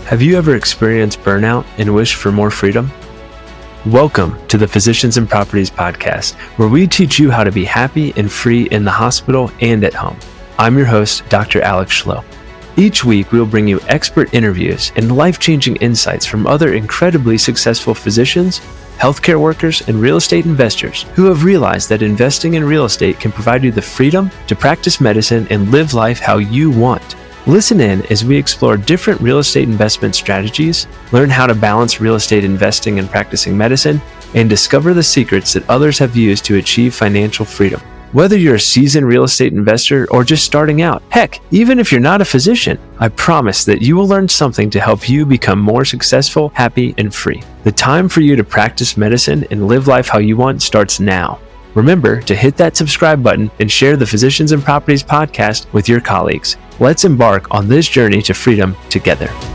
Have you ever experienced burnout and wished for more freedom? Welcome to the Physicians and Properties podcast, where we teach you how to be happy and free in the hospital and at home. I'm your host, Dr. Alex Schlow. Each week, we'll bring you expert interviews and life-changing insights from other incredibly successful physicians, healthcare workers, and real estate investors who have realized that investing in real estate can provide you the freedom to practice medicine and live life how you want. Listen in as we explore different real estate investment strategies, learn how to balance real estate investing and practicing medicine, and discover the secrets that others have used to achieve financial freedom. Whether you're a seasoned real estate investor or just starting out, heck, even if you're not a physician, I promise that you will learn something to help you become more successful, happy, and free. The time for you to practice medicine and live life how you want starts now. Remember to hit that subscribe button and share the Physicians and Properties podcast with your colleagues. Let's embark on this journey to freedom together.